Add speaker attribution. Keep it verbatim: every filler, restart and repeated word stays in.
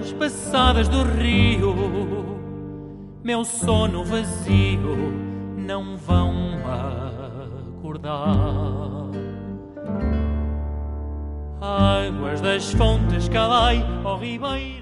Speaker 1: águas passadas do rio, meu sono vazio não vão acordar. Águas das fontes, calai, ó ribeiro.